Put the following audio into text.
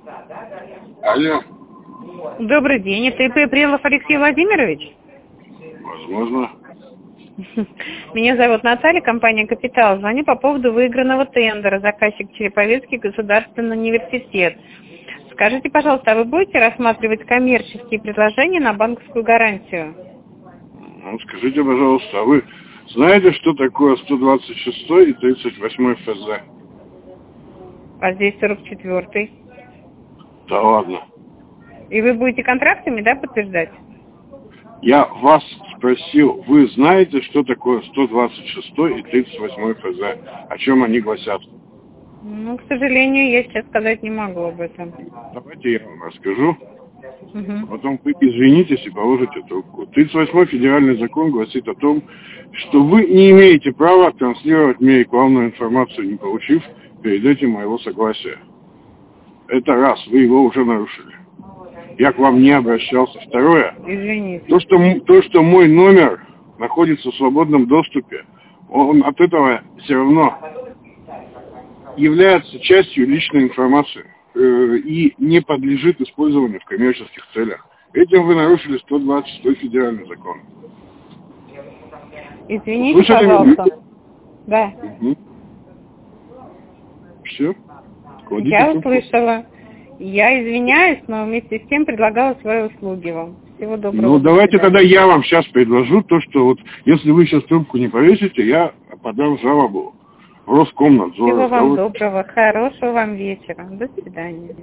Алло. Добрый день, это ИП Прилов Алексей Владимирович? Возможно. Меня зовут Наталья, компания «Капитал». Звоню по поводу выигранного тендера. Заказчик Череповецкий государственный университет. Скажите, пожалуйста, а вы будете рассматривать коммерческие предложения на банковскую гарантию? Ну, скажите, пожалуйста, а вы знаете, что такое 126 и 38 ФЗ? А здесь 44-й. Да ладно. И вы будете контрактами, да, подтверждать? Я вас спросил, вы знаете, что такое 126 и 38 ФЗ? О чем они гласят? Ну, к сожалению, я сейчас сказать не могу об этом. Давайте я вам расскажу. Угу. Потом вы извинитесь и положите трубку. 38-й федеральный закон гласит о том, что вы не имеете права транслировать мне рекламную информацию, не получив перед этим моего согласия. Это раз, вы его уже нарушили. Я к вам не обращался. Второе, Извините. то, что мой номер находится в свободном доступе, он от этого все равно является частью личной информации и не подлежит использованию в коммерческих целях. Этим вы нарушили 126 федеральный закон. Извините, Слышали пожалуйста. меня? Да. Угу. Все. Я услышала. Я извиняюсь, но вместе с тем предлагала свои услуги вам. Всего доброго. Ну, давайте тогда я вам сейчас предложу то, что вот, если вы сейчас трубку не повесите, я подам жалобу в Роскомнадзор. Всего вам доброго, хорошего вам вечера. До свидания.